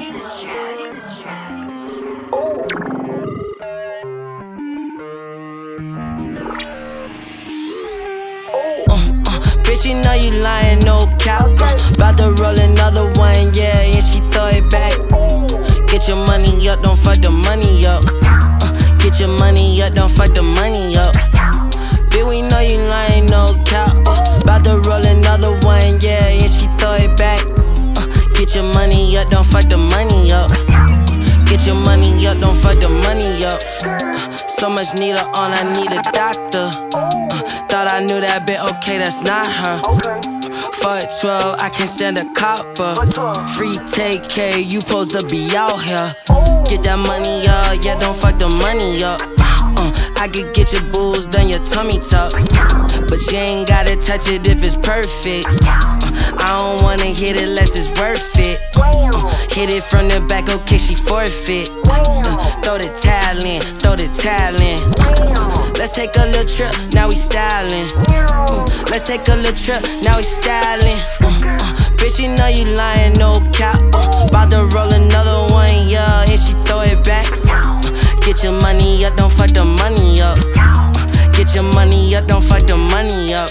Bitch, you know you lying, no cap. Bout to roll another one, yeah, and she throw it back. Get your money up, don't fuck the money up. Get your money up, don't fuck the money up. Bitch, we know you lying, no cap. Bout to roll another one, yeah, and she throw it back. Get your money up, don't fuck the money up. Get your money up, don't fuck the money up. So much need her on, I need a doctor. Thought I knew that bitch, okay, that's not her. Fuck 12, I can't stand a copper. Free take K, you supposed to be out here. Get that money up, yeah, don't fuck the money up. I could get your booze done, your tummy tuck. But you ain't gotta touch it if it's perfect. I don't wanna hit it unless it's worth it. Hit it from the back, okay, she forfeit. Throw the talent, throw the talent. Let's take a little trip, now we styling. Let's take a little trip, now we styling. Bitch, you know you lying, no cap. Bout to roll another one, yeah, and she throw it back. Get your money up, don't fuck the money up. Get your money up, don't fuck the money up.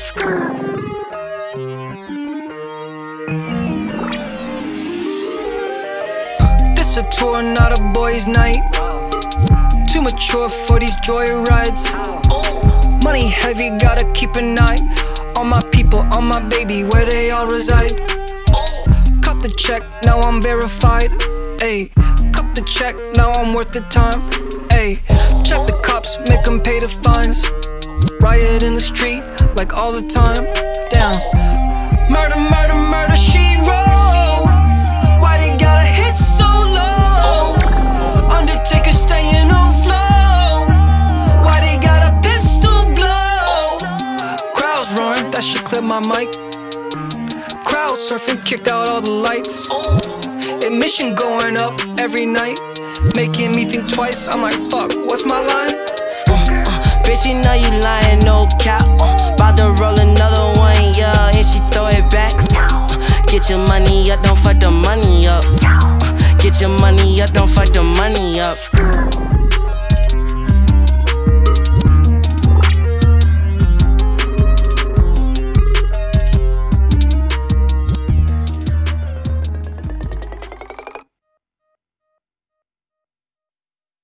This a tour, not a boys' night. Too mature for these joyrides. Money heavy, gotta keep an eye on my people, on my baby, where they all reside. Cut the check, now I'm verified. Ayy, cut the check, now I'm worth the time. Ayy, check the cops, make them pay the fines. Riot in the street, like all the time. Down. Murder, murder, murder, she wrote. Why they gotta hit so low? Undertaker staying on flow. Why they got a pistol blow? Crowds roaring, that shit clip my mic. Crowd surfing, kicked out all the lights. Admission going up every night, making me think twice. I'm like, fuck, what's my line? Bitch, you know you lying, no cap. Bout to roll another one, yeah, and she throw it back. Get your money up, don't fuck the money up. Get your money up, don't fuck the money up.